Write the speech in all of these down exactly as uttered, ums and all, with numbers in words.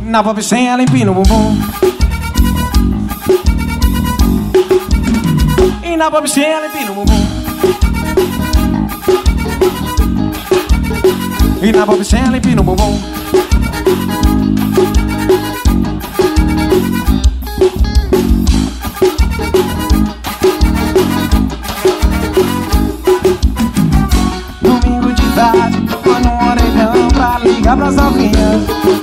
Na bobicinha ela empina o bumbum. E na bobicinha ela empina o bumbum. E na bobicinha ela empina o bumbum. Domingo de tarde, foi num orelhão pra ligar pras novinhas.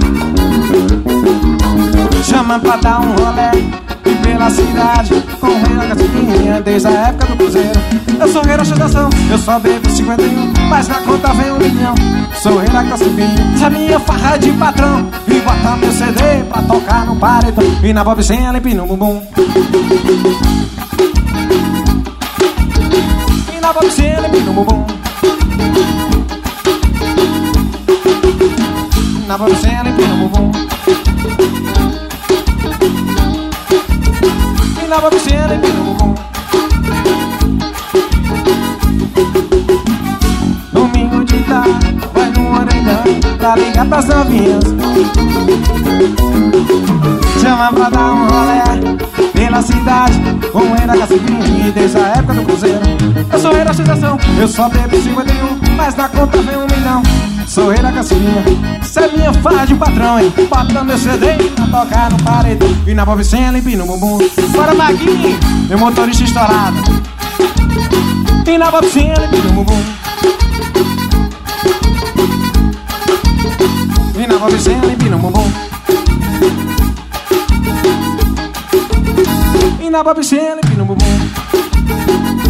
Chama pra dar um rolé e pela cidade com o rei da gasolina. Desde a época do cruzeiro eu sou rei da ostentação. Eu só bebo cinquenta e um, mas na conta vem um milhão. Sou rei da caçubinha, essa minha farra de patrão. E bota meu C D pra tocar no paredão. E na bobicinha ela empina o bumbum. E na bobicinha ela empina o bumbum. Na bobicinha ela empina o bumbum. E na bobicinha ela empina o bumbum. Domingo de tarde, vai no orelhão pra ligar pras novinhas. Chama pra dar um rolé pela cidade com o rei da gasolina. Desde a época do cruzeiro eu sou rei da ostentação. Eu só bebo cinquenta e um, mas na conta vem um milhão. Sou rei da caçulinha, essa é minha farra de patrão, hein? Bota meu C D pra tocar no paredão. E na bobicinha ela empina o bumbum. Bora, Maguinho, meu motorista estourado. E na bobicinha ela empina o bumbum. E na bobicinha ela empina o bumbum. E na bobicinha ela empina o bumbum.